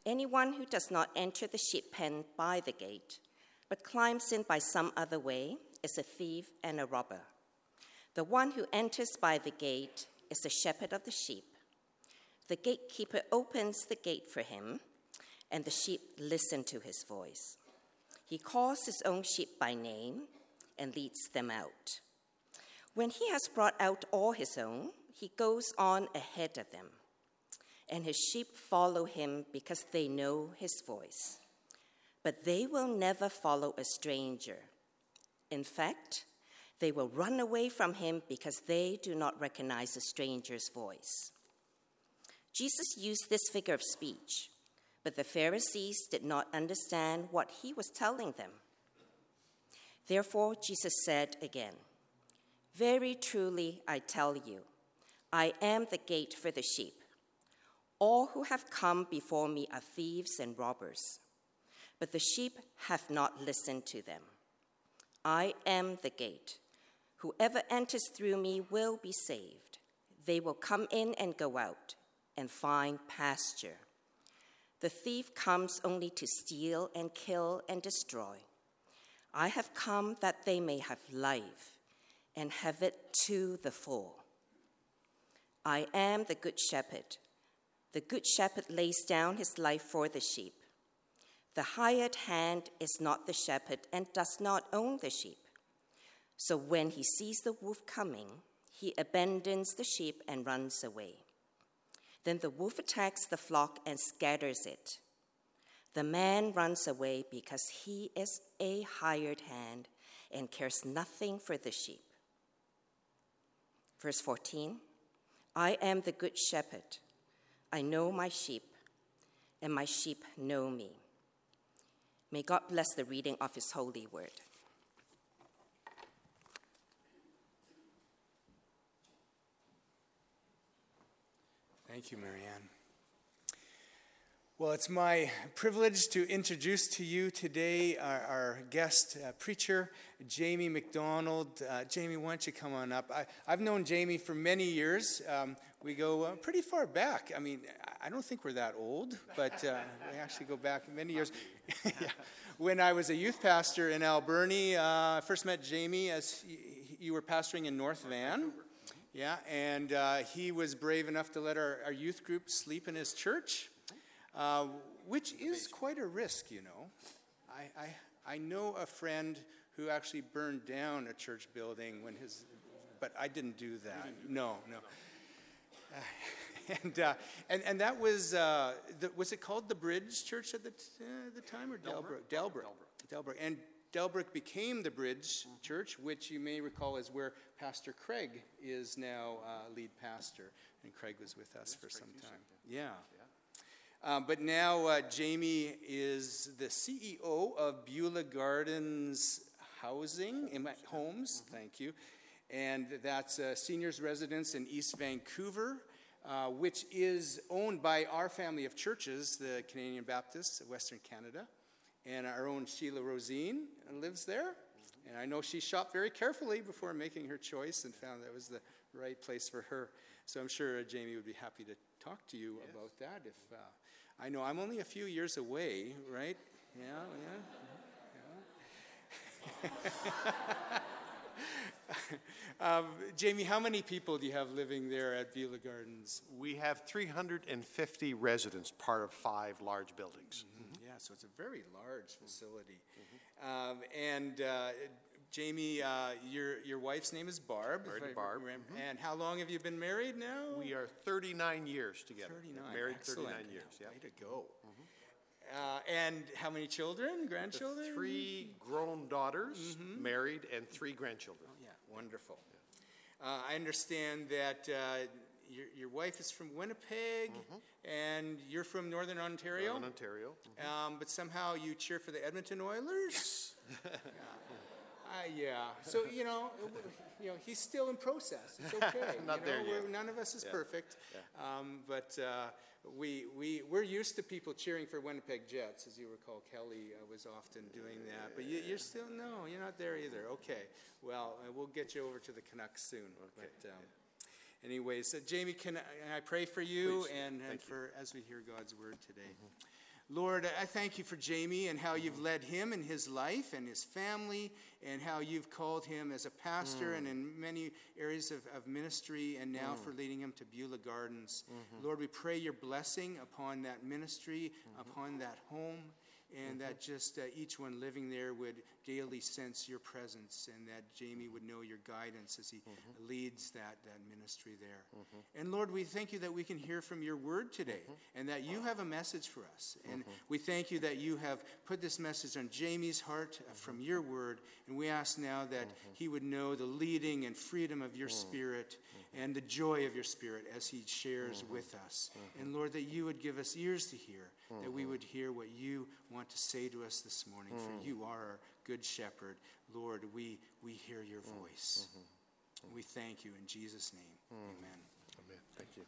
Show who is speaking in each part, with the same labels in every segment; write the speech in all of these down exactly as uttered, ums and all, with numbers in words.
Speaker 1: Anyone who does not enter the sheep pen by the gate, but climbs in by some other way, is a thief and a robber. The one who enters by the gate is the shepherd of the sheep. The gatekeeper opens the gate for him, and the sheep listen to his voice. He calls his own sheep by name and leads them out. When he has brought out all his own, he goes on ahead of them, and his sheep follow him because they know his voice. But they will never follow a stranger. In fact, they will run away from him because they do not recognize a stranger's voice. Jesus used this figure of speech, but the Pharisees did not understand what he was telling them. Therefore, Jesus said again, "Very truly, I tell you, I am the gate for the sheep. All who have come before me are thieves and robbers, but the sheep have not listened to them. I am the gate. Whoever enters through me will be saved. They will come in and go out and find pasture. The thief comes only to steal and kill and destroy. I have come that they may have life and have it to the full. I am the good shepherd. The good shepherd lays down his life for the sheep. The hired hand is not the shepherd and does not own the sheep. So when he sees the wolf coming, he abandons the sheep and runs away. Then the wolf attacks the flock and scatters it. The man runs away because he is a hired hand and cares nothing for the sheep." Verse fourteen, "I am the good shepherd. I know my sheep, and my sheep know me." May God bless the reading of his holy word.
Speaker 2: Thank you, Marianne. Well, it's my privilege to introduce to you today our, our guest uh, preacher, Jamie McDonald. Uh, Jamie, why don't you come on up? I, I've known Jamie for many years. Um, we go uh, pretty far back. I mean, I don't think we're that old, but uh, we actually go back many years. Yeah. When I was a youth pastor in Alberni, uh, I first met Jamie as you were pastoring in North Van. Yeah, and uh, he was brave enough to let our, our youth group sleep in his church, uh, which is quite a risk, you know. I, I I know a friend who actually burned down a church building when his, but I didn't do that. No, no. Uh, and, uh, and and that was uh, the, was it called the Bridge Church at the t- uh, the time or Delbrook? Delbrook. Delbrook. And Delbrook became the Bridge Church, which you may recall is where Pastor Craig is now uh, lead pastor. And Craig was with us for some time. Yeah. Um, but now uh, Jamie is the C E O of Beulah Gardens Housing, in my, Homes, thank you. And that's a seniors residence in East Vancouver, uh, which is owned by our family of churches, the Canadian Baptists of Western Canada. And our own Sheila Rosine lives there. And I know she shopped very carefully before making her choice and found that was the right place for her. So I'm sure uh, Jamie would be happy to talk to you yes. about that. If uh, I know I'm only a few years away, right? Yeah, yeah. yeah. um, Jamie, how many people do you have living there at Beulah Gardens?
Speaker 3: We have three hundred fifty residents, part of five large buildings.
Speaker 2: Mm-hmm. Yeah, so it's a very large facility. Mm-hmm. Um, and uh, Jamie, uh, your your wife's name is Barb.
Speaker 3: Married Barb.
Speaker 2: Mm-hmm. And how long have you been married now?
Speaker 3: We are thirty-nine years together.
Speaker 2: thirty-nine.
Speaker 3: Married
Speaker 2: Excellent.
Speaker 3: thirty-nine years. Yeah.
Speaker 2: Way to go. Mm-hmm. Uh, and how many children, grandchildren?
Speaker 3: The three grown daughters, mm-hmm. married, and three grandchildren.
Speaker 2: Oh, yeah, wonderful. Yeah. Uh, I understand that uh, your, your wife is from Winnipeg, mm-hmm. and you're from Northern Ontario?
Speaker 3: Northern Ontario. Mm-hmm.
Speaker 2: Um, but somehow you cheer for the Edmonton Oilers? yeah. Uh, yeah. So, you know, you know, he's still in process. It's okay.
Speaker 3: Not
Speaker 2: you know,
Speaker 3: there yet.
Speaker 2: None of us is
Speaker 3: yeah.
Speaker 2: perfect.
Speaker 3: Yeah.
Speaker 2: Um, but uh, we, we, we're used to people cheering for Winnipeg Jets. As you recall, Kelly uh, was often doing that. But you, you're still, no, you're not there either. Okay. Well, uh, we'll get you over to the Canucks soon.
Speaker 3: Okay.
Speaker 2: But, um, anyways, uh, Jamie, can I, can I pray for you
Speaker 3: Please.
Speaker 2: and, and
Speaker 3: Thank
Speaker 2: for you. As we hear God's word today? Mm-hmm. Lord, I thank you for Jamie and how you've led him in his life and his family, and how you've called him as a pastor mm. and in many areas of, of ministry, and now mm. for leading him to Beulah Gardens. Mm-hmm. Lord, we pray your blessing upon that ministry, mm-hmm. upon that home, and mm-hmm. that just uh, each one living there would daily sense your presence, and that Jamie would know your guidance as he mm-hmm. leads that, that ministry there. Mm-hmm. And Lord, we thank you that we can hear from your word today, mm-hmm. and that you have a message for us. And mm-hmm. we thank you that you have put this message on Jamie's heart uh, from your word, and we ask now that mm-hmm. he would know the leading and freedom of your mm-hmm. spirit and the joy of your spirit as he shares mm-hmm. with us. Mm-hmm. And Lord, that you would give us ears to hear, mm-hmm. that we would hear what you want to say to us this morning, mm-hmm. for you are our good shepherd. Lord, we, we hear your voice. Mm-hmm. We thank you in Jesus' name. Mm-hmm. Amen.
Speaker 3: Amen. Thank you.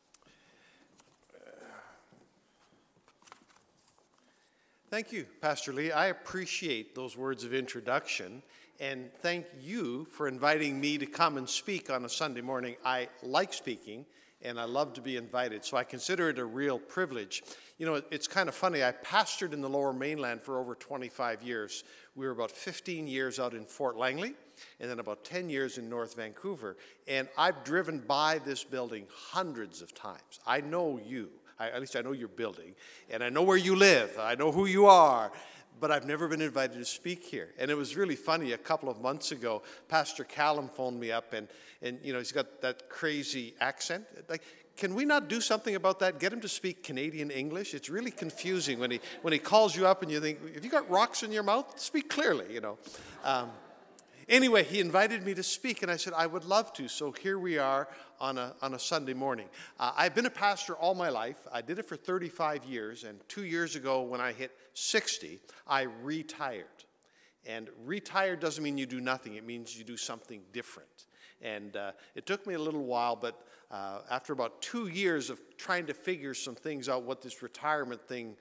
Speaker 3: Thank you, Pastor Lee. I appreciate those words of introduction, and thank you for inviting me to come and speak on a Sunday morning. I like speaking, and I love to be invited, so I consider it a real privilege. You know, it's kind of funny. I pastored in the Lower Mainland for over twenty-five years. We were about fifteen years out in Fort Langley, and then about ten years in North Vancouver. And I've driven by this building hundreds of times. I know you. I, at least I know your building, and I know where you live. I know who you are, but I've never been invited to speak here. And it was really funny. A couple of months ago, Pastor Callum phoned me up, and, and you know, he's got that crazy accent. Like, can we not do something about that? Get him to speak Canadian English? It's really confusing when he when he calls you up and you think, have you got rocks in your mouth? Speak clearly, you know. Um, Anyway, he invited me to speak, and I said, I would love to. So here we are on a, on a Sunday morning. Uh, I've been a pastor all my life. I did it for thirty-five years, and two years ago when I hit sixty, I retired. And retired doesn't mean you do nothing. It means you do something different. And uh, it took me a little while, but uh, after about two years of trying to figure some things out, what this retirement thing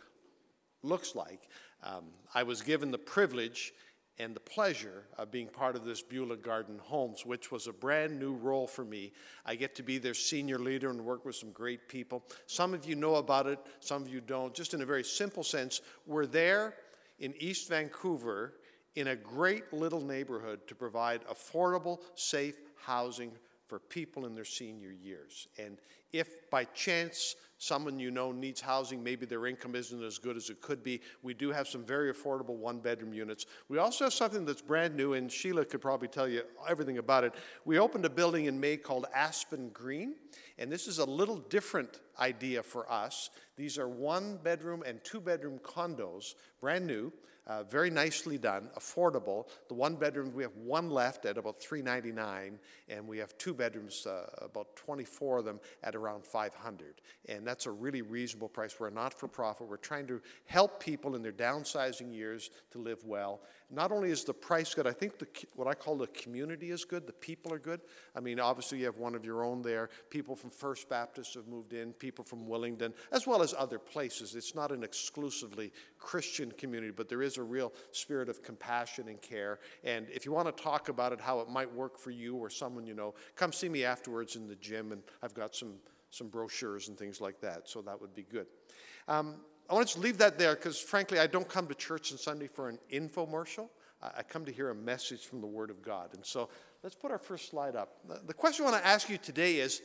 Speaker 3: looks like, um, I was given the privilege and the pleasure of being part of this Beulah Garden Homes, which was a brand new role for me. I get to be their senior leader and work with some great people. Some of you know about it, some of you don't. Just in a very simple sense, we're there in East Vancouver in a great little neighborhood to provide affordable, safe housing for people in their senior years. And if by chance someone you know needs housing, maybe their income isn't as good as it could be, we do have some very affordable one-bedroom units. We also have something that's brand new, and Sheila could probably tell you everything about it. We opened a building in May called Aspen Green, and this is a little different idea for us. These are one-bedroom and two-bedroom condos, brand new, Uh, very nicely done, affordable. The one bedroom, we have one left at about three ninety-nine, and we have two bedrooms, uh, about twenty-four of them at around five hundred. And that's a really reasonable price. We're a not-for-profit. We're trying to help people in their downsizing years to live well. Not only is the price good, I think the, what I call the community is good. The people are good. I mean, obviously you have one of your own there. People from First Baptist have moved in, people from Willingdon, as well as other places. It's not an exclusively Christian community, but there is a real spirit of compassion and care. And if you want to talk about it, how it might work for you or someone you know, come see me afterwards in the gym, and I've got some, some brochures and things like that, so that would be good. Um, I want to leave that there because, frankly, I don't come to church on Sunday for an infomercial. I come to hear a message from the Word of God. And so let's put our first slide up. The question I want to ask you today is,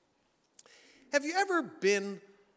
Speaker 3: have you ever been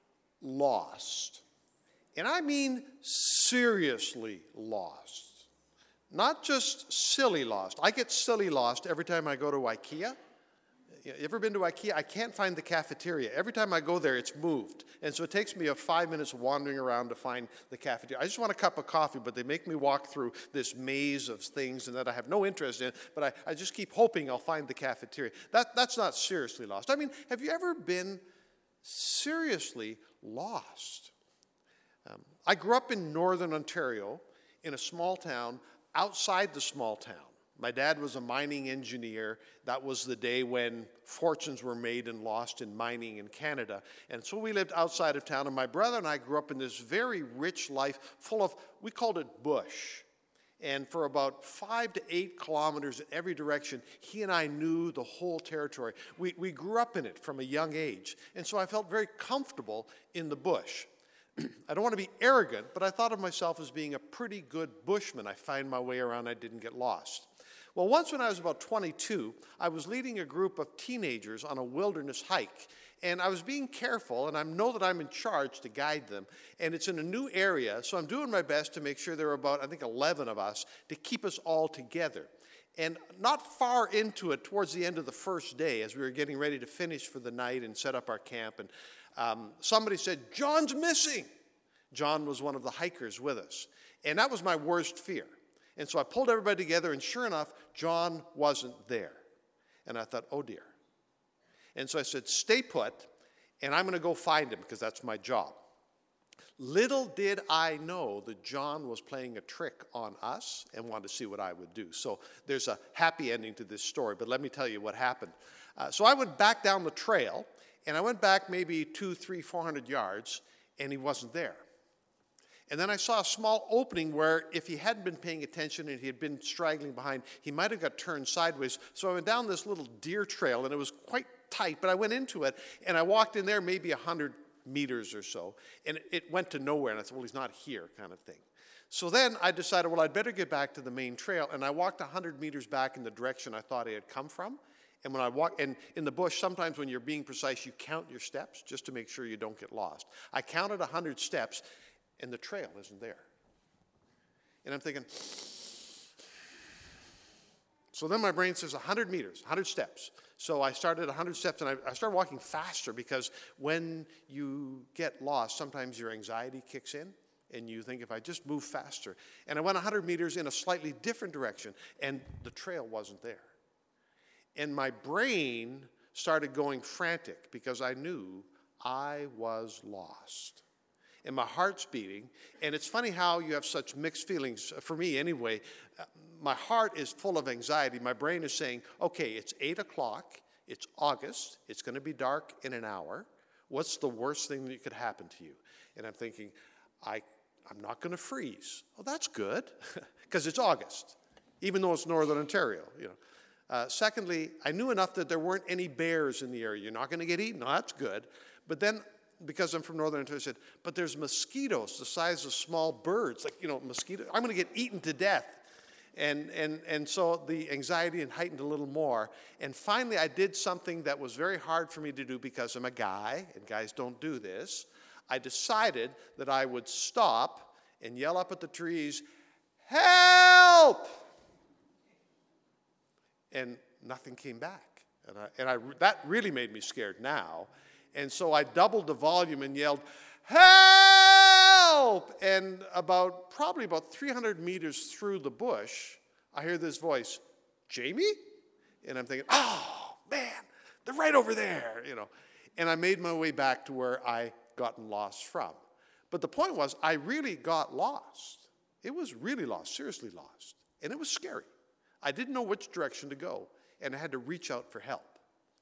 Speaker 3: lost? And I mean seriously lost. Not just silly lost. I get silly lost every time I go to IKEA. You ever been to IKEA? I can't find the cafeteria. Every time I go there, it's moved. And so it takes me a five minutes wandering around to find the cafeteria. I just want a cup of coffee, but they make me walk through this maze of things and that I have no interest in, but I, I just keep hoping I'll find the cafeteria. That, that's not seriously lost. I mean, have you ever been seriously lost? Um, I grew up in northern Ontario in a small town outside the small town. My dad was a mining engineer. That was the day when fortunes were made and lost in mining in Canada. And so we lived outside of town, and my brother and I grew up in this very rich life full of, we called it bush. And for about five to eight kilometers in every direction, he and I knew the whole territory. We, we grew up in it from a young age. And so I felt very comfortable in the bush. I don't want to be arrogant, but I thought of myself as being a pretty good bushman. I find my way around, I didn't get lost. Well, once when I was about twenty-two, I was leading a group of teenagers on a wilderness hike. And I was being careful, and I know that I'm in charge to guide them. And it's in a new area, so I'm doing my best to make sure there are about, I think, eleven of us to keep us all together. And not far into it, towards the end of the first day, as we were getting ready to finish for the night and set up our camp, and um, somebody said, "John's missing." John was one of the hikers with us. And that was my worst fear. And so I pulled everybody together, and sure enough, John wasn't there. And I thought, oh dear. And so I said, stay put, and I'm going to go find him, because that's my job. Little did I know that John was playing a trick on us and wanted to see what I would do. So there's a happy ending to this story, but let me tell you what happened. Uh, so I went back down the trail, and I went back maybe two, three, four hundred yards, and he wasn't there. And then I saw a small opening where if he hadn't been paying attention and he had been straggling behind, he might have got turned sideways. So I went down this little deer trail, and it was quite tight, but I went into it, and I walked in there maybe one hundred meters or so, and it went to nowhere, and I thought, well, he's not here kind of thing. So then I decided, well, I'd better get back to the main trail, and I walked one hundred meters back in the direction I thought he had come from. And when I walk, and in the bush, sometimes when you're being precise, you count your steps just to make sure you don't get lost. I counted one hundred steps, and the trail isn't there. And I'm thinking, so then my brain says one hundred meters, one hundred steps. So I started one hundred steps, and I, I started walking faster, because when you get lost, sometimes your anxiety kicks in, and you think, if I just move faster. And I went one hundred meters in a slightly different direction, and the trail wasn't there. And my brain started going frantic, because I knew I was lost. And my heart's beating. And it's funny how you have such mixed feelings. For me, anyway, my heart is full of anxiety. My brain is saying, okay, it's eight o'clock. It's August. It's going to be dark in an hour. What's the worst thing that could happen to you? And I'm thinking, I, I'm not going to freeze. Well, that's good, because it's August, even though it's Northern Ontario. You know. Uh, secondly, I knew enough that there weren't any bears in the area. You're not going to get eaten. No, that's good. But then, because I'm from Northern Ontario, I said, but there's mosquitoes the size of small birds, like, you know, mosquitoes. I'm going to get eaten to death. And, and, and so the anxiety heightened a little more. And finally, I did something that was very hard for me to do, because I'm a guy, and guys don't do this. I decided that I would stop and yell up at the trees, "Help!" And nothing came back. And, I, and I, that really made me scared now. And so I doubled the volume and yelled, "Help!" And about, probably about three hundred meters through the bush, I hear this voice, "Jamie?" And I'm thinking, oh, man, they're right over there, you know. And I made my way back to where I gotten lost from. But the point was, I really got lost. It was really lost, seriously lost. And it was scary. I didn't know which direction to go, and I had to reach out for help.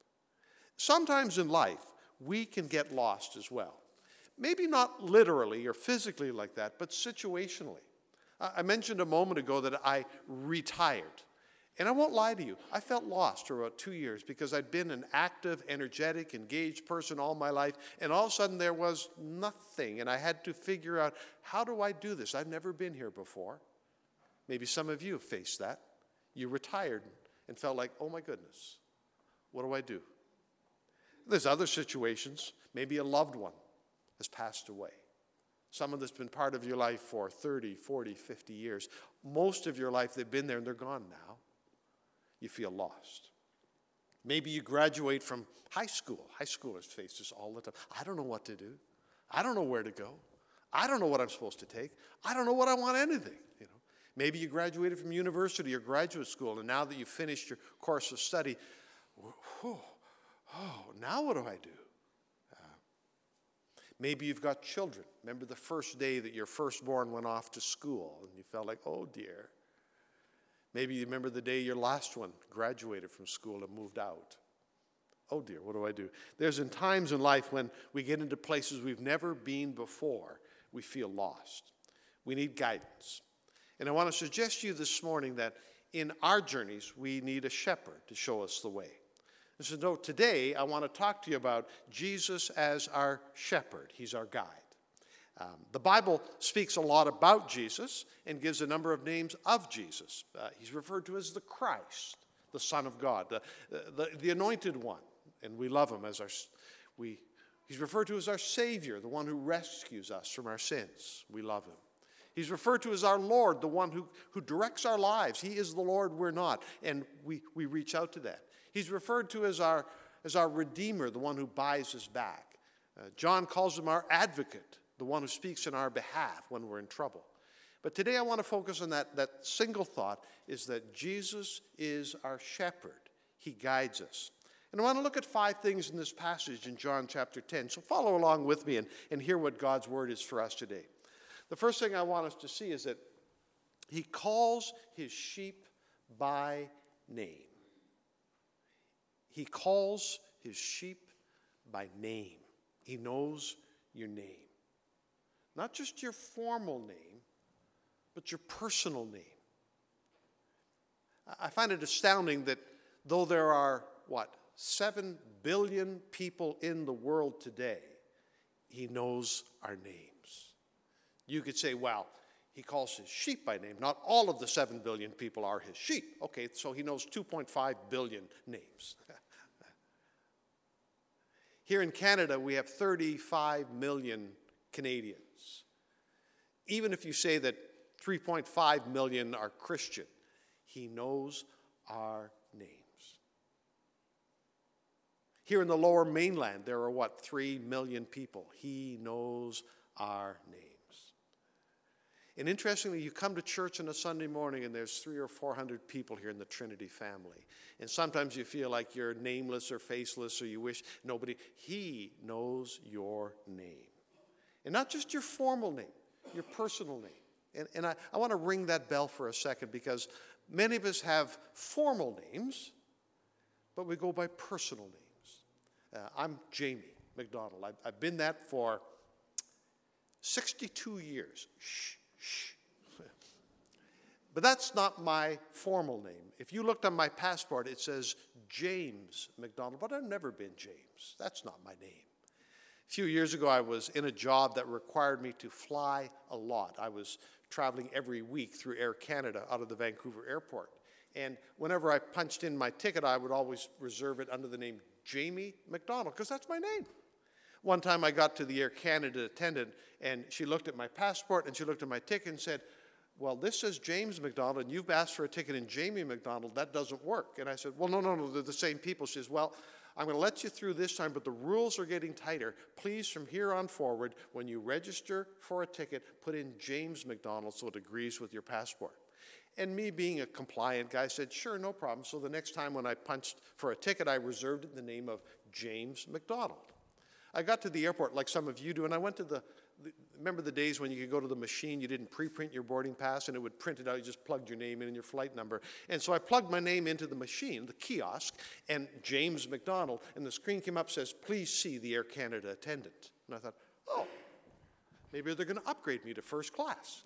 Speaker 3: Sometimes in life, we can get lost as well. Maybe not literally or physically like that, but situationally. I mentioned a moment ago that I retired. And I won't lie to you, I felt lost for about two years because I'd been an active, energetic, engaged person all my life, and all of a sudden there was nothing, and I had to figure out, how do I do this? I've never been here before. Maybe some of you have faced that. You retired and felt like, oh my goodness, what do I do? There's other situations. Maybe a loved one has passed away. Someone that's been part of your life for thirty, forty, fifty years. Most of your life, they've been there and they're gone now. You feel lost. Maybe you graduate from high school. High schoolers face this all the time. I don't know what to do. I don't know where to go. I don't know what I'm supposed to take. I don't know what I want anything. You know, maybe you graduated from university or graduate school, and now that you've finished your course of study, whew, oh, now what do I do? Uh, maybe you've got children. Remember the first day that your firstborn went off to school, and you felt like, oh dear. Maybe you remember the day your last one graduated from school and moved out. Oh dear, what do I do? There's in times in life when we get into places we've never been before, we feel lost. We need guidance. And I want to suggest to you this morning that in our journeys, we need a shepherd to show us the way. And so no, today, I want to talk to you about Jesus as our shepherd. He's our guide. Um, the Bible speaks a lot about Jesus and gives a number of names of Jesus. Uh, he's referred to as the Christ, the Son of God, the, the, the Anointed One, and we love him as our, we, he's referred to as our Savior, the one who rescues us from our sins. We love him. He's referred to as our Lord, the one who, who directs our lives. He is the Lord, we're not, and we, we reach out to that. He's referred to as our, as our Redeemer, the one who buys us back. Uh, John calls him our Advocate, the one who speaks in our behalf when we're in trouble. But today I want to focus on that, that single thought, is that Jesus is our shepherd. He guides us. And I want to look at five things in this passage in John chapter ten. So follow along with me and, and hear what God's word is for us today. The first thing I want us to see is that he calls his sheep by name. He calls his sheep by name. He knows your name. Not just your formal name, but your personal name. I find it astounding that though there are, what, seven billion people in the world today, he knows our names. You could say, well, he calls his sheep by name. Not all of the seven billion people are his sheep. Okay, so he knows two point five billion names. Here in Canada, we have thirty-five million Canadians. Even if you say that three point five million are Christian, he knows our names. Here in the Lower Mainland, there are, what, three million people. He knows our names. And interestingly, you come to church on a Sunday morning and there's three or four hundred people here in the Trinity family. And sometimes you feel like you're nameless or faceless or you wish nobody. He knows your name. And not just your formal name, your personal name. And, and I, I want to ring that bell for a second because many of us have formal names, but we go by personal names. Uh, I'm Jamie McDonald. I've, I've been that for sixty-two years. Shh, shh. But that's not my formal name. If you looked on my passport, it says James McDonald, but I've never been James. That's not my name. A few years ago, I was in a job that required me to fly a lot. I was traveling every week through Air Canada out of the Vancouver airport. And whenever I punched in my ticket, I would always reserve it under the name Jamie McDonald, because that's my name. One time I got to the Air Canada attendant, and she looked at my passport, and she looked at my ticket and said, well, this says James McDonald, and you've asked for a ticket in Jamie McDonald. That doesn't work. And I said, well, no, no, no, they're the same people. She says, well, I'm going to let you through this time, but the rules are getting tighter. Please, from here on forward, when you register for a ticket, put in James McDonald so it agrees with your passport. And me being a compliant guy said, sure, no problem. So the next time when I punched for a ticket, I reserved it in the name of James McDonald. I got to the airport like some of you do, and I went to the, the remember the days when you could go to the machine, you didn't pre-print your boarding pass, and it would print it out, you just plugged your name in and your flight number. And so I plugged my name into the machine, the kiosk, and James McDonald, and the screen came up, says, please see the Air Canada attendant. And I thought, oh, maybe they're going to upgrade me to first class.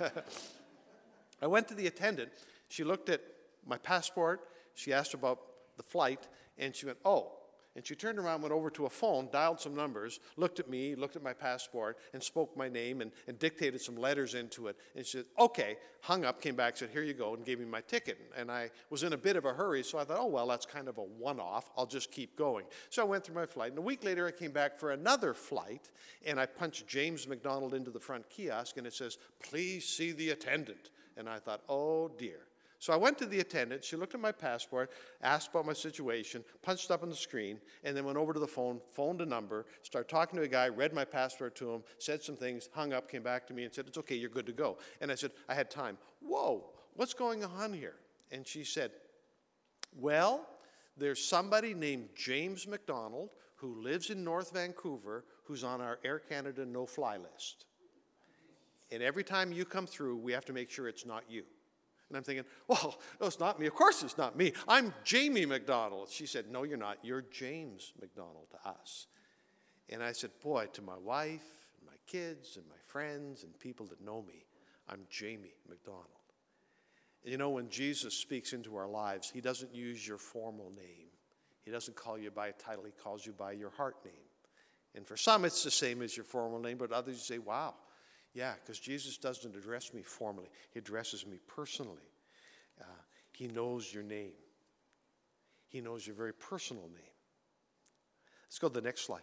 Speaker 3: I went to the attendant. She looked at my passport. She asked about the flight, and she went, oh. And she turned around, went over to a phone, dialed some numbers, looked at me, looked at my passport, and spoke my name and, and dictated some letters into it. And she said, okay, hung up, came back, said, here you go, and gave me my ticket. And I was in a bit of a hurry, so I thought, oh, well, that's kind of a one-off. I'll just keep going. So I went through my flight. And a week later, I came back for another flight, and I punched James McDonald into the front kiosk, and it says, please see the attendant. And I thought, oh, dear. So I went to the attendant. She looked at my passport, asked about my situation, punched up on the screen, and then went over to the phone, phoned a number, started talking to a guy, read my passport to him, said some things, hung up, came back to me and said, it's okay, you're good to go. And I said, I had time. Whoa, what's going on here? And she said, well, there's somebody named James McDonald who lives in North Vancouver who's on our Air Canada no-fly list. And every time you come through, we have to make sure it's not you. And I'm thinking, well, no, it's not me. Of course it's not me. I'm Jamie McDonald. She said, no, you're not. You're James McDonald to us. And I said, boy, to my wife, and my kids, and my friends, and people that know me, I'm Jamie McDonald. And you know, when Jesus speaks into our lives, he doesn't use your formal name. He doesn't call you by a title. He calls you by your heart name. And for some, it's the same as your formal name, but others say, wow, yeah, because Jesus doesn't address me formally. He addresses me personally. Uh, he knows your name. He knows your very personal name. Let's go to the next slide.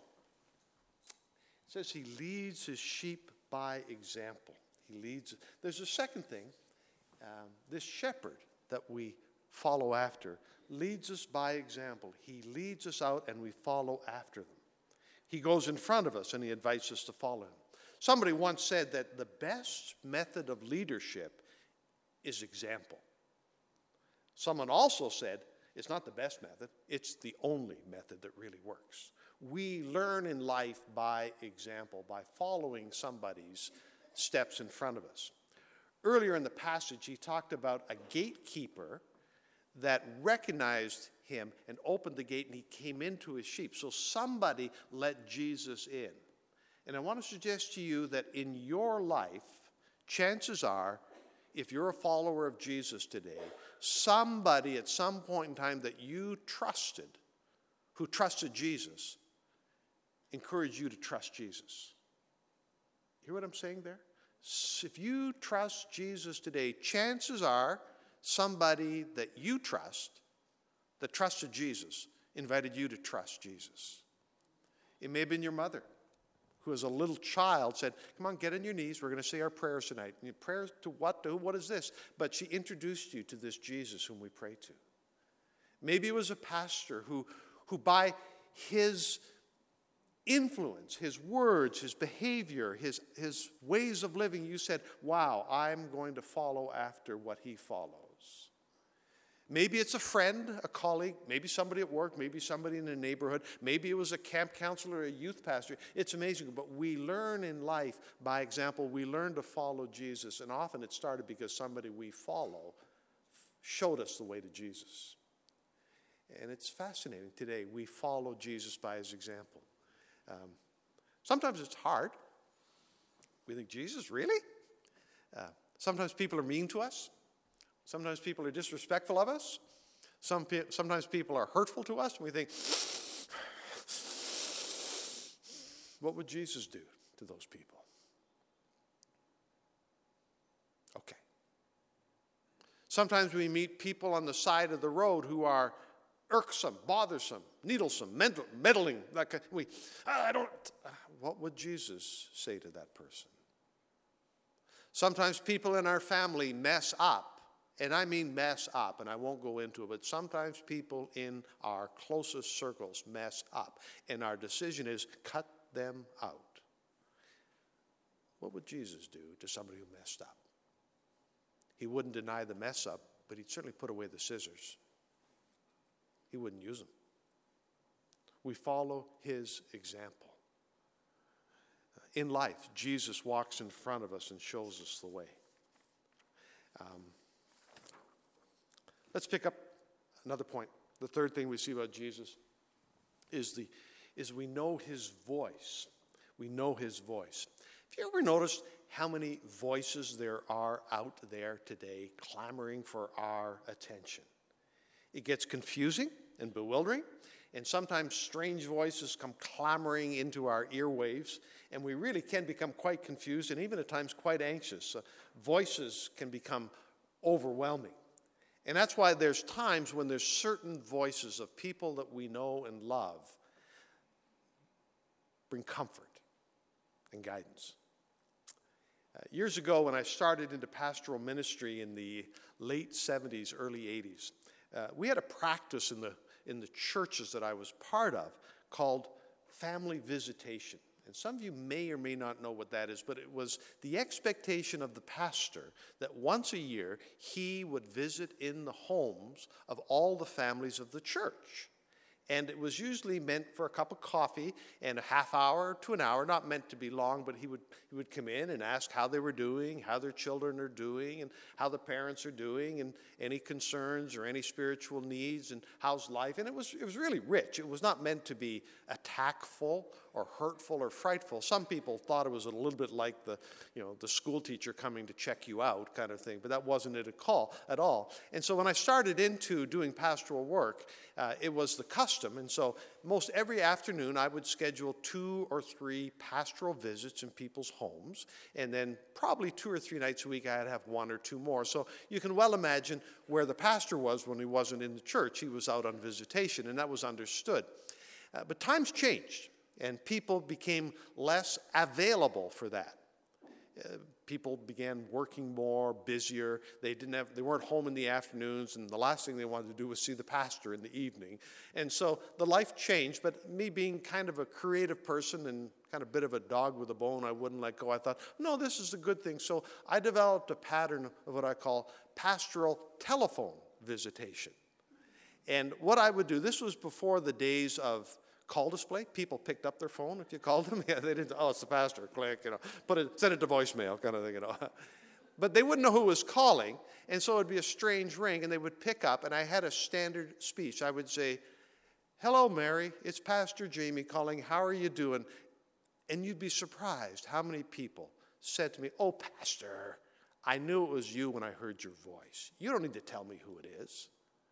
Speaker 3: It says he leads his sheep by example. He leads. There's a second thing. Um, this shepherd that we follow after leads us by example. He leads us out and we follow after them. He goes in front of us and he invites us to follow him. Somebody once said that the best method of leadership is example. Someone also said it's not the best method, it's the only method that really works. We learn in life by example, by following somebody's steps in front of us. Earlier in the passage, he talked about a gatekeeper that recognized him and opened the gate, and he came into his sheep. So somebody let Jesus in. And I want to suggest to you that in your life, chances are, if you're a follower of Jesus today, somebody at some point in time that you trusted, who trusted Jesus, encouraged you to trust Jesus. Hear what I'm saying there? If you trust Jesus today, chances are somebody that you trust, that trusted Jesus, invited you to trust Jesus. It may have been your mother, who as a little child said, come on, get on your knees, we're going to say our prayers tonight. And your prayers to what? To who? What is this? But she introduced you to this Jesus whom we pray to. Maybe it was a pastor who, who by his influence, his words, his behavior, his, his ways of living, you said, wow, I'm going to follow after what he follows. Maybe it's a friend, a colleague, maybe somebody at work, maybe somebody in the neighborhood, maybe it was a camp counselor or a youth pastor. It's amazing, but we learn in life by example. We learn to follow Jesus, and often it started because somebody we follow showed us the way to Jesus. And it's fascinating today. We follow Jesus by his example. Um, sometimes it's hard. We think, Jesus, really? Uh, sometimes people are mean to us. Sometimes people are disrespectful of us. Some pe- sometimes people are hurtful to us, and we think, what would Jesus do to those people? Okay. Sometimes we meet people on the side of the road who are irksome, bothersome, needlesome, meddling. Like we, I don't. What would Jesus say to that person? Sometimes people in our family mess up. And I mean mess up, and I won't go into it, but sometimes people in our closest circles mess up, and our decision is cut them out. What would Jesus do to somebody who messed up? He wouldn't deny the mess up, but he'd certainly put away the scissors. He wouldn't use them. We follow his example. In life, Jesus walks in front of us and shows us the way. Um, Let's pick up another point. The third thing we see about Jesus is the is we know his voice. We know his voice. Have you ever noticed how many voices there are out there today clamoring for our attention? It gets confusing and bewildering, and sometimes strange voices come clamoring into our earwaves, and we really can become quite confused and even at times quite anxious. Uh, voices can become overwhelming. And that's why there's times when there's certain voices of people that we know and love bring comfort and guidance. Uh, years ago, when I started into pastoral ministry in the late seventies, early eighties, uh, we had a practice in the, in the churches that I was part of called family visitation. And some of you may or may not know what that is, but it was the expectation of the pastor that once a year he would visit in the homes of all the families of the church. And it was usually meant for a cup of coffee and a half hour to an hour, not meant to be long, but he would he would come in and ask how they were doing, how their children are doing, and how the parents are doing, and any concerns or any spiritual needs, and how's life. And it was it was really rich. It was not meant to be attackful or hurtful or frightful. Some people thought it was a little bit like the, you know, the school teacher coming to check you out kind of thing, but that wasn't it at all. At all. And so when I started into doing pastoral work, uh, it was the custom. And so most every afternoon I would schedule two or three pastoral visits in people's homes, and then probably two or three nights a week I'd have one or two more. So you can well imagine where the pastor was when he wasn't in the church. He was out on visitation, and that was understood. Uh, but times changed, and people became less available for that. Uh, people began working more, busier. They didn't have, they weren't home in the afternoons, and the last thing they wanted to do was see the pastor in the evening. And so the life changed, but me being kind of a creative person and kind of a bit of a dog with a bone I wouldn't let go, I thought, no, this is a good thing. So I developed a pattern of what I call pastoral telephone visitation. And what I would do, this was before the days of call display. People picked up their phone if you called them. Yeah, they didn't, oh, it's the pastor, click, you know, put it, send it to voicemail kind of thing, you know. But they wouldn't know who was calling, and so it would be a strange ring, and they would pick up, and I had a standard speech. I would say, hello, Mary, it's Pastor Jamie calling. How are you doing? And you'd be surprised how many people said to me, oh, Pastor, I knew it was you when I heard your voice. You don't need to tell me who it is.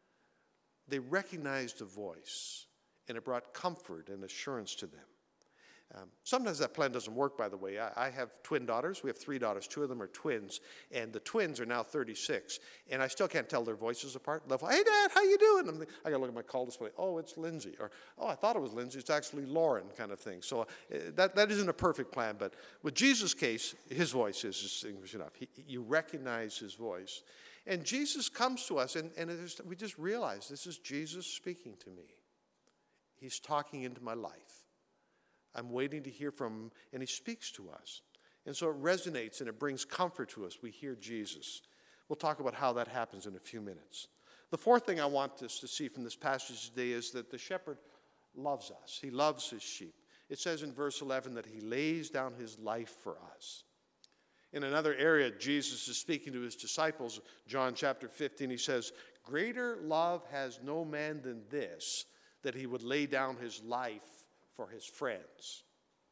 Speaker 3: They recognized the voice, and it brought comfort and assurance to them. Um, sometimes that plan doesn't work, by the way. I, I have twin daughters. We have three daughters. Two of them are twins, and the twins are now thirty-six, and I still can't tell their voices apart. They'll say, hey, Dad, how you doing? I'm, I got to look at my call display. Oh, it's Lindsay. Or, oh, I thought it was Lindsay. It's actually Lauren kind of thing. So uh, that, that isn't a perfect plan, but with Jesus' case, his voice is distinguished enough. He, you recognize his voice. And Jesus comes to us, and, and it is, we just realize this is Jesus speaking to me. He's talking into my life. I'm waiting to hear from him, and he speaks to us. And so it resonates, and it brings comfort to us. We hear Jesus. We'll talk about how that happens in a few minutes. The fourth thing I want us to see from this passage today is that the shepherd loves us. He loves his sheep. It says in verse eleven that he lays down his life for us. In another area, Jesus is speaking to his disciples. John chapter fifteen, he says, greater love has no man than this, that he would lay down his life for his friends.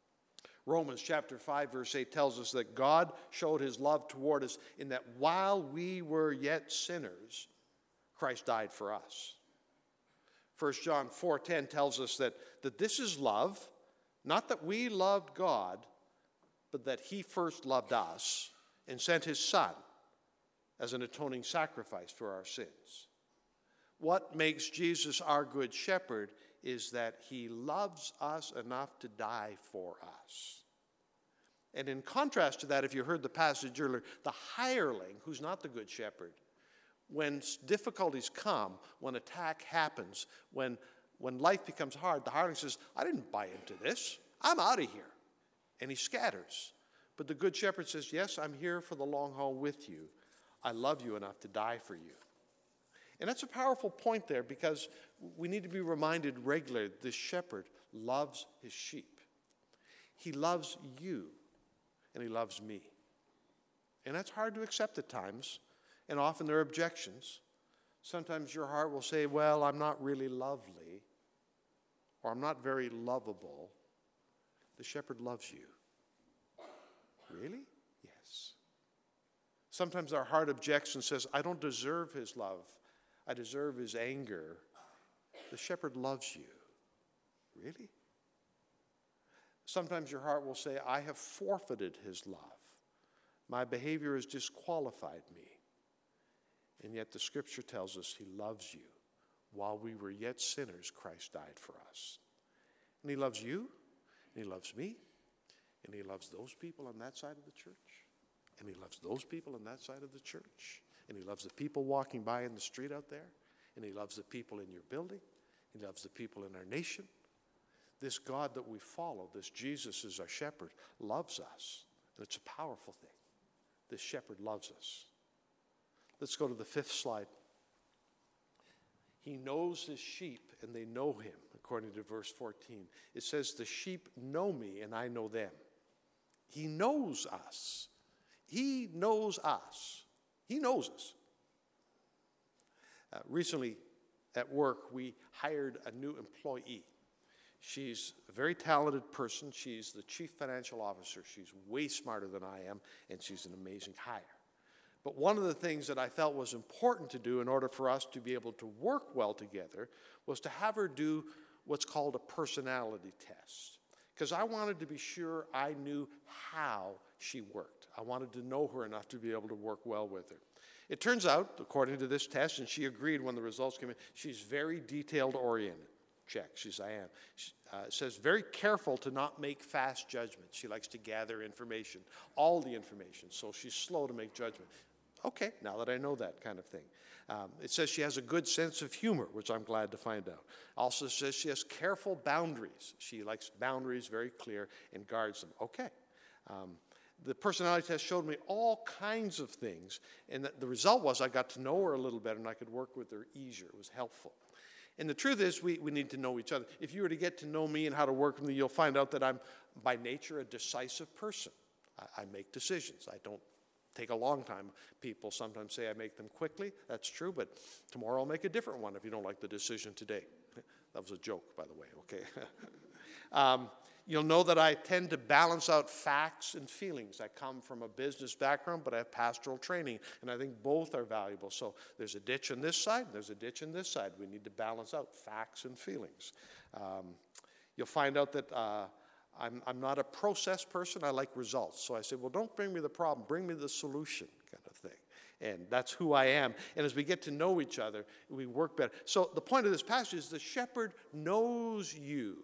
Speaker 3: Romans chapter five, verse eight tells us that God showed his love toward us in that while we were yet sinners, Christ died for us. First John four ten tells us that, that this is love, not that we loved God, but that he first loved us and sent his Son as an atoning sacrifice for our sins. What makes Jesus our good shepherd is that he loves us enough to die for us. And in contrast to that, if you heard the passage earlier, the hireling, who's not the good shepherd, when difficulties come, when attack happens, when, when life becomes hard, the hireling says, I didn't buy into this. I'm out of here. And he scatters. But the good shepherd says, yes, I'm here for the long haul with you. I love you enough to die for you. And that's a powerful point there, because we need to be reminded regularly this shepherd loves his sheep. He loves you, and he loves me. And that's hard to accept at times, and often there are objections. Sometimes your heart will say, well, I'm not really lovely, or I'm not very lovable. The shepherd loves you. Really? Yes. Sometimes our heart objects and says, I don't deserve his love. I deserve his anger. The shepherd loves you. Really? Sometimes your heart will say, I have forfeited his love. My behavior has disqualified me. And yet the scripture tells us he loves you. While we were yet sinners, Christ died for us. And he loves you, and he loves me, and he loves those people on that side of the church, and he loves those people on that side of the church, and he loves the people walking by in the street out there, and he loves the people in your building, he loves the people in our nation. This God that we follow, this Jesus is our shepherd, loves us. And it's a powerful thing. This shepherd loves us. Let's go to the fifth slide. He knows his sheep, and they know him, according to verse fourteen. It says, the sheep know me, and I know them. He knows us. He knows us. He knows us. Uh, recently at work, we hired a new employee. She's a very talented person. She's the chief financial officer. She's way smarter than I am, and she's an amazing hire. But one of the things that I felt was important to do in order for us to be able to work well together was to have her do what's called a personality test. Because I wanted to be sure I knew how she worked. I wanted to know her enough to be able to work well with her. It turns out, according to this test, and she agreed when the results came in, she's very detail-oriented. Check, she's I am. She uh, says very careful to not make fast judgments. She likes to gather information, all the information, so she's slow to make judgment. Okay, now that I know that kind of thing. Um, it says she has a good sense of humor, which I'm glad to find out. Also says she has careful boundaries. She likes boundaries very clear and guards them. Okay. Um, the personality test showed me all kinds of things, and the, the result was I got to know her a little better, and I could work with her easier. It was helpful. And the truth is, we, we need to know each other. If you were to get to know me and how to work with me, you'll find out that I'm, by nature, a decisive person. I, I make decisions. I don't take a long time. People sometimes say I make them quickly. That's true, but tomorrow I'll make a different one if you don't like the decision today. That was a joke, by the way, okay? um, you'll know that I tend to balance out facts and feelings. I come from a business background, but I have pastoral training, and I think both are valuable. So there's a ditch on this side, there's a ditch on this side. We need to balance out facts and feelings. Um, you'll find out that uh, I'm, I'm not a process person. I like results. So I say, well, don't bring me the problem. Bring me the solution kind of thing. And that's who I am. And as we get to know each other, we work better. So the point of this passage is the shepherd knows you.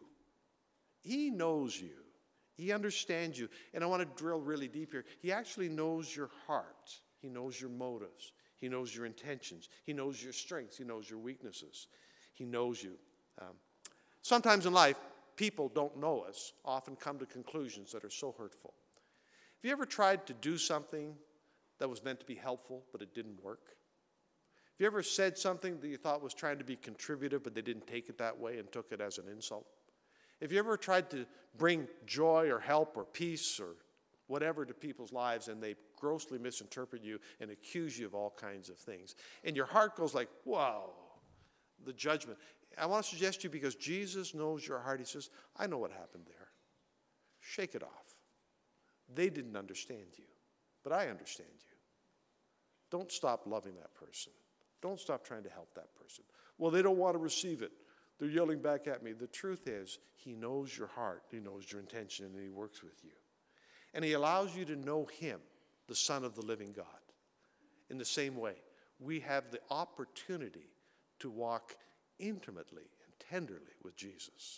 Speaker 3: He knows you. He understands you. And I want to drill really deep here. He actually knows your heart. He knows your motives. He knows your intentions. He knows your strengths. He knows your weaknesses. He knows you. Um, sometimes in life, people don't know us, often come to conclusions that are so hurtful. Have you ever tried to do something that was meant to be helpful, but it didn't work? Have you ever said something that you thought was trying to be contributive, but they didn't take it that way and took it as an insult? Have you ever tried to bring joy or help or peace or whatever to people's lives, and they grossly misinterpret you and accuse you of all kinds of things? And your heart goes like, whoa, the judgment. I want to suggest to you, because Jesus knows your heart, he says, I know what happened there. Shake it off. They didn't understand you, but I understand you. Don't stop loving that person. Don't stop trying to help that person. Well, they don't want to receive it. They're yelling back at me. The truth is, he knows your heart, he knows your intention, and he works with you. And he allows you to know him, the Son of the living God. In the same way, we have the opportunity to walk intimately and tenderly with Jesus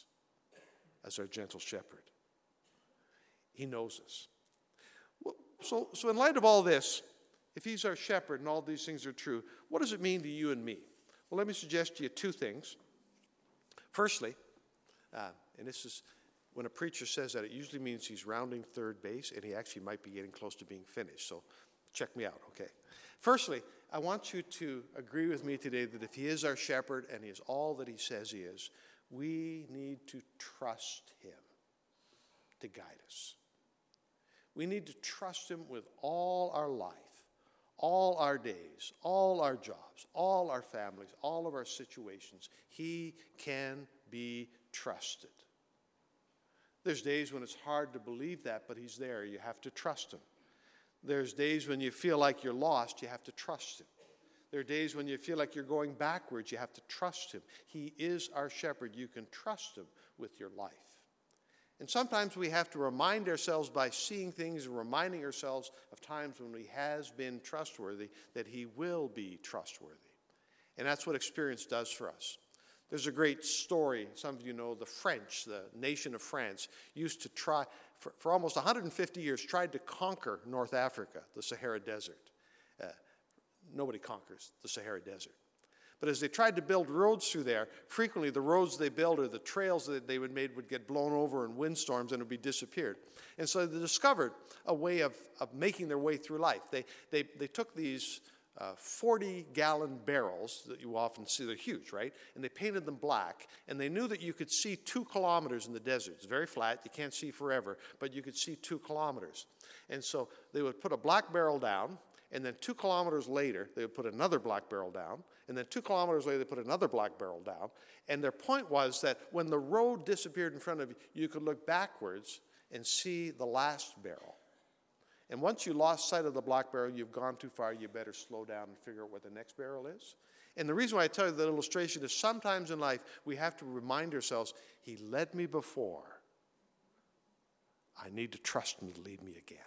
Speaker 3: as our gentle shepherd. He knows us. Well, so, so in light of all this, if he's our shepherd and all these things are true, what does it mean to you and me? Well, let me suggest to you two things. Firstly, uh, and this is, when a preacher says that, it usually means he's rounding third base, and he actually might be getting close to being finished. So check me out, okay? Firstly, I want you to agree with me today that if he is our shepherd and he is all that he says he is, we need to trust him to guide us. We need to trust him with all our life, all our days, all our jobs, all our families, all of our situations. He can be trusted. There's days when it's hard to believe that, but he's there. You have to trust him. There's days when you feel like you're lost. You have to trust him. There are days when you feel like you're going backwards. You have to trust him. He is our shepherd. You can trust him with your life. And sometimes we have to remind ourselves by seeing things and reminding ourselves of times when he has been trustworthy, that he will be trustworthy. And that's what experience does for us. There's a great story. Some of you know the French, the nation of France, used to try, for, for almost one hundred fifty years, tried to conquer North Africa, the Sahara Desert. Uh, nobody conquers the Sahara Desert. But as they tried to build roads through there, frequently the roads they built or the trails that they would made would get blown over in windstorms and would be disappeared. And so they discovered a way of, of making their way through life. They, they, they took these uh, forty-gallon barrels that you often see. They're huge, right? And they painted them black. And they knew that you could see two kilometers in the desert. It's very flat. You can't see forever, but you could see two kilometers. And so they would put a black barrel down, And then two kilometers later, they would put another black barrel down. And then two kilometers later, they put another black barrel down. And their point was that when the road disappeared in front of you, you could look backwards and see the last barrel. And once you lost sight of the black barrel, you've gone too far. You better slow down and figure out what the next barrel is. And the reason why I tell you that illustration is sometimes in life, we have to remind ourselves, he led me before. I need to trust him to lead me again.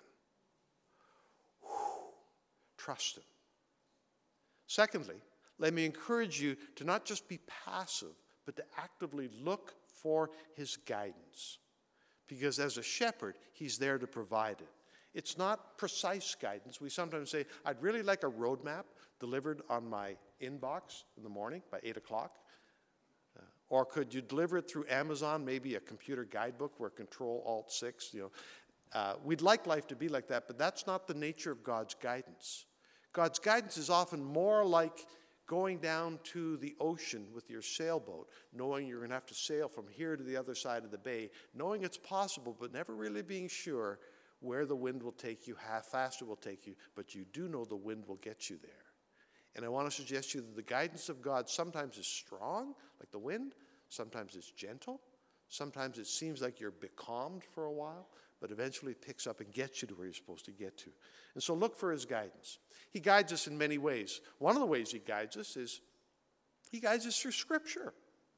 Speaker 3: Whew. Trust him. Secondly, let me encourage you to not just be passive, but to actively look for his guidance. Because as a shepherd, he's there to provide it. It's not precise guidance. We sometimes say, I'd really like a roadmap delivered on my inbox in the morning by eight o'clock. Uh, or could you deliver it through Amazon, maybe a computer guidebook where Control Alt six, you know. Uh, we'd like life to be like that, but that's not the nature of God's guidance. God's guidance is often more like going down to the ocean with your sailboat, knowing you're going to have to sail from here to the other side of the bay, knowing it's possible, but never really being sure where the wind will take you, how fast it will take you, but you do know the wind will get you there. And I want to suggest to you that the guidance of God sometimes is strong, like the wind, sometimes it's gentle, sometimes it seems like you're becalmed for a while, but eventually it picks up and gets you to where you're supposed to get to. And so look for his guidance. He guides us in many ways. One of the ways he guides us is he guides us through Scripture.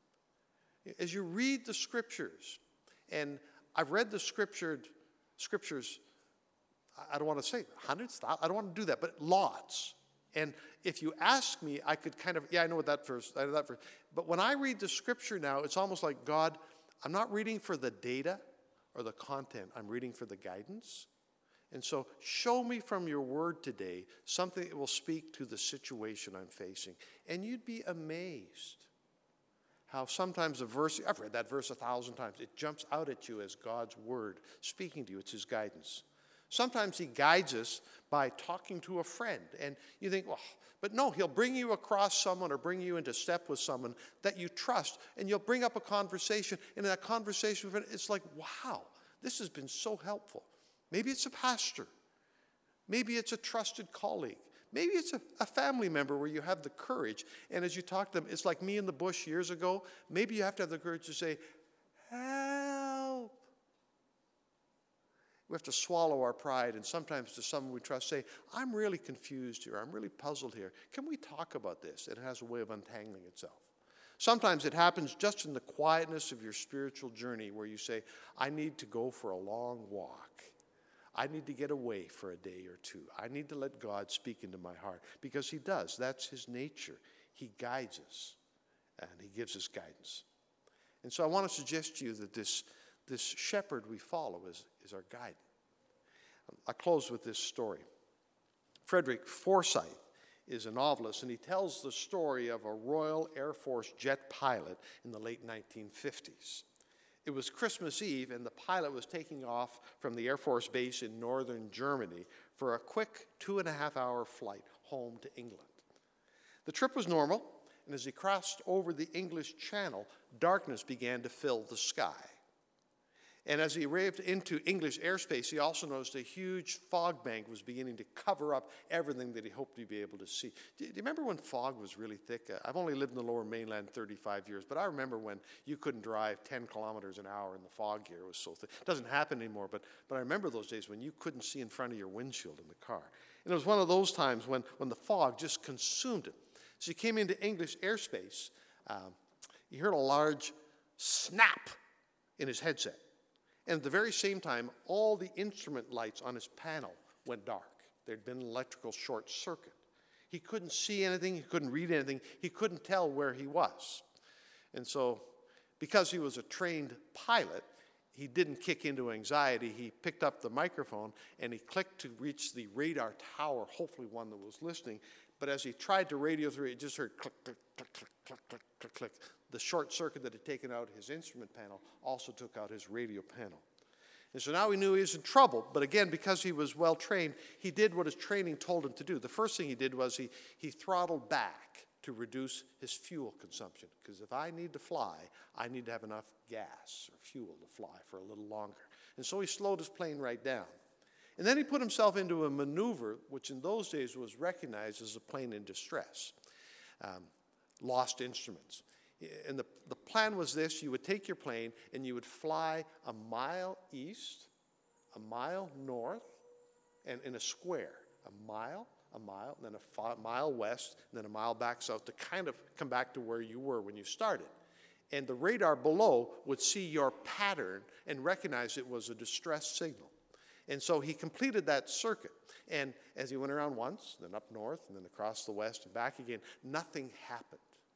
Speaker 3: As you read the Scriptures, and I've read the scripture, Scriptures, I don't want to say hundreds, I don't want to do that, but lots. And if you ask me, I could kind of, yeah, I know what that verse, I know that verse. But when I read the Scripture now, it's almost like, God, I'm not reading for the data or the content. I'm reading for the guidance. And so show me from your word today something that will speak to the situation I'm facing. And you'd be amazed how sometimes a verse, I've read that verse a thousand times, it jumps out at you as God's word speaking to you. It's his guidance. Sometimes he guides us by talking to a friend. And you think, well, but no, he'll bring you across someone or bring you into step with someone that you trust. And you'll bring up a conversation. And in that conversation, it's like, wow, this has been so helpful. Maybe it's a pastor. Maybe it's a trusted colleague. Maybe it's a, a family member where you have the courage. And as you talk to them, it's like me in the bush years ago. Maybe you have to have the courage to say, help. We have to swallow our pride and sometimes to someone we trust say, I'm really confused here. I'm really puzzled here. Can we talk about this? And it has a way of untangling itself. Sometimes it happens just in the quietness of your spiritual journey where you say, I need to go for a long walk. I need to get away for a day or two. I need to let God speak into my heart because he does. That's his nature. He guides us and he gives us guidance. And so I want to suggest to you that this This shepherd we follow is, is our guide. I close with this story. Frederick Forsyth is a novelist, and he tells the story of a Royal Air Force jet pilot in the late nineteen fifties. It was Christmas Eve, and the pilot was taking off from the Air Force base in northern Germany for a quick two and a half hour flight home to England. The trip was normal, and as he crossed over the English Channel, darkness began to fill the sky. And as he arrived into English airspace, he also noticed a huge fog bank was beginning to cover up everything that he hoped to be able to see. Do you remember when fog was really thick? Uh, I've only lived in the lower mainland thirty-five years, but I remember when you couldn't drive ten kilometers an hour in the fog here. It was so thick. It doesn't happen anymore, but, but I remember those days when you couldn't see in front of your windshield in the car. And it was one of those times when, when the fog just consumed it. So he came into English airspace. Um, he heard a large snap in his headset. And at the very same time, all the instrument lights on his panel went dark. There'd been an electrical short circuit. He couldn't see anything. He couldn't read anything. He couldn't tell where he was. And so, because he was a trained pilot, he didn't kick into anxiety. He picked up the microphone and he clicked to reach the radar tower, hopefully one that was listening. But as he tried to radio through it, he just heard click, click, click, click, click, click, click, click. The short circuit that had taken out his instrument panel also took out his radio panel. And so now he knew he was in trouble. But again, because he was well trained, he did what his training told him to do. The first thing he did was he, he throttled back to reduce his fuel consumption. Because if I need to fly, I need to have enough gas or fuel to fly for a little longer. And so he slowed his plane right down. And then he put himself into a maneuver, which in those days was recognized as a plane in distress, um, lost instruments. And the, the plan was this: you would take your plane and you would fly a mile east, a mile north, and in a square, a mile, a mile, and then a fi- mile west, and then a mile back south to kind of come back to where you were when you started. And the radar below would see your pattern and recognize it was a distress signal. And so he completed that circuit. And as he went around once, then up north, and then across the west and back again, nothing happened.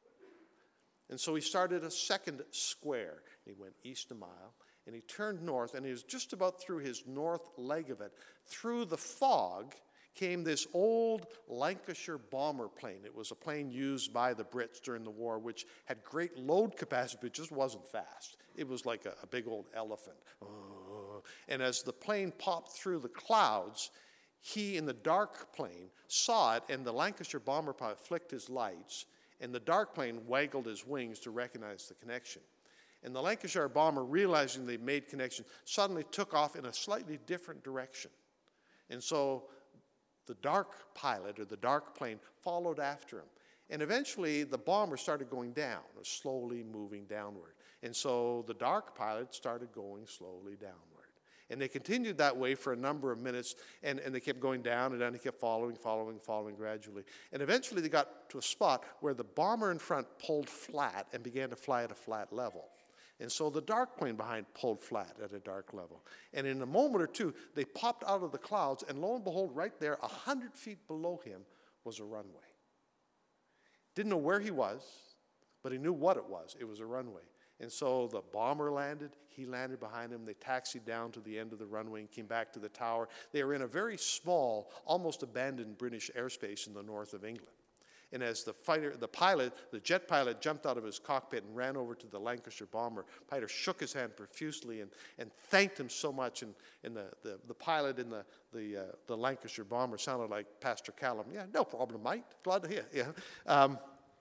Speaker 3: And so he started a second square. He went east a mile, and he turned north, and he was just about through his north leg of it. Through the fog came this old Lancashire bomber plane. It was a plane used by the Brits during the war, which had great load capacity, but it just wasn't fast. It was like a, a big old elephant. Oh. And as the plane popped through the clouds, he in the dark plane saw it, and the Lancashire bomber pilot flicked his lights, and the dark plane waggled his wings to recognize the connection. And the Lancashire bomber, realizing they made connection, suddenly took off in a slightly different direction. And so the dark pilot, or the dark plane, followed after him. And eventually, the bomber started going down, or slowly moving downward. And so the dark pilot started going slowly downward. And they continued that way for a number of minutes, and, and they kept going down, and then they kept following, following, following gradually. And eventually, they got to a spot where the bomber in front pulled flat and began to fly at a flat level. And so the dark plane behind pulled flat at a dark level. And in a moment or two, they popped out of the clouds, and lo and behold, right there, a hundred feet below him, was a runway. Didn't know where he was, but he knew what it was. It was a runway. And so the bomber landed, he landed behind him, they taxied down to the end of the runway and came back to the tower. They were in a very small, almost abandoned British airspace in the north of England. And as the fighter, the pilot, the jet pilot jumped out of his cockpit and ran over to the Lancashire bomber, Pilot shook his hand profusely and, and thanked him so much. And, and the, the, the pilot in the, the, uh, the Lancashire bomber sounded like Pastor Callum. Yeah, no problem, mate. Glad to hear. Yeah. Um,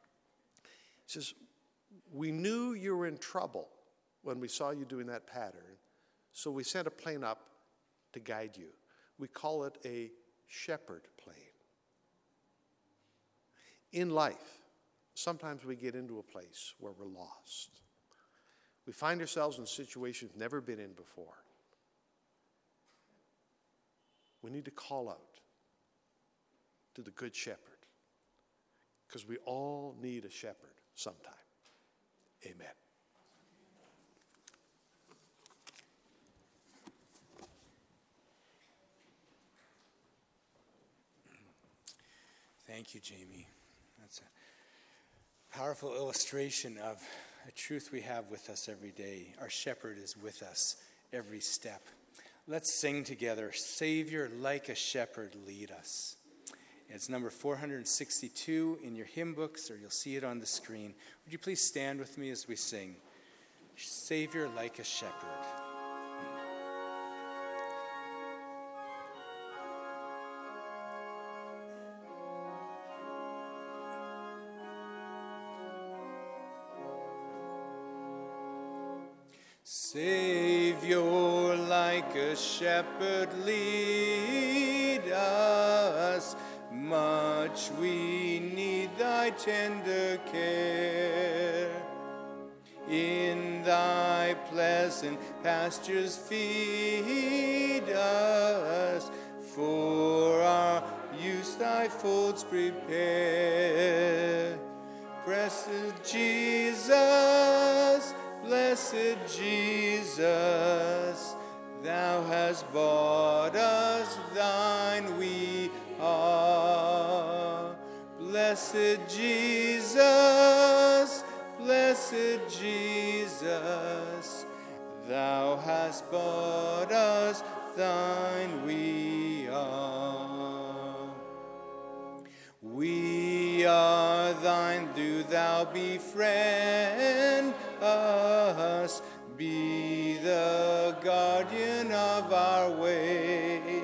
Speaker 3: he says, we knew you were in trouble when we saw you doing that pattern, so we sent a plane up to guide you. We call it a shepherd plane. In life, sometimes we get into a place where we're lost. We find ourselves in situations we've never been in before. We need to call out to the Good Shepherd, because we all need a shepherd sometime. Amen.
Speaker 2: Thank you, Jamie. That's a powerful illustration of a truth we have with us every day. Our shepherd is with us every step. Let's sing together, Savior, like a shepherd, lead us. It's number four hundred sixty-two in your hymn books, or you'll see it on the screen. Would you please stand with me as we sing, Savior, like a shepherd. Savior, like a shepherd, lead us. Much we need thy tender care. In thy pleasant pastures feed us. For our use thy folds prepare. Blessed Jesus, blessed Jesus, thou hast bought us, thine we are. Blessed Jesus, blessed Jesus, thou hast bought us, thine we are. We are thine, do thou befriend us, be the guardian of our way.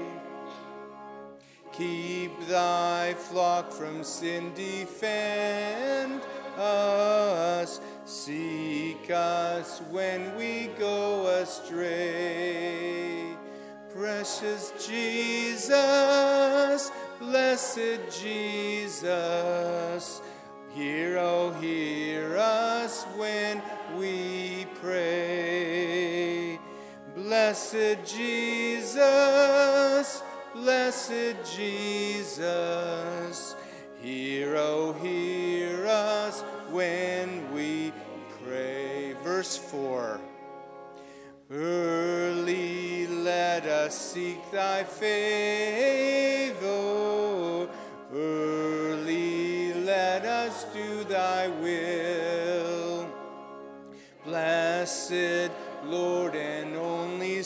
Speaker 2: Keep thy flock from sin, defend us, seek us when we go astray. Precious Jesus, blessed Jesus, hear, oh, hear us when we pray. Blessed Jesus, blessed Jesus, hear, oh, hear us when we pray. Verse four. Early let us seek thy favor. Early let us do thy will. Blessed Lord and only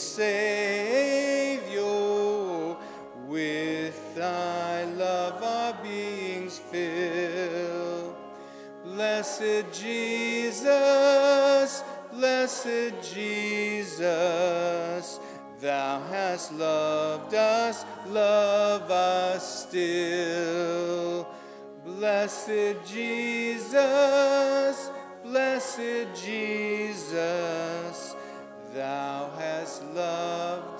Speaker 2: Savior, with thy love our beings fill. Blessed Jesus, blessed Jesus, thou hast loved us, love us still. Blessed Jesus, blessed Jesus, thou hast loved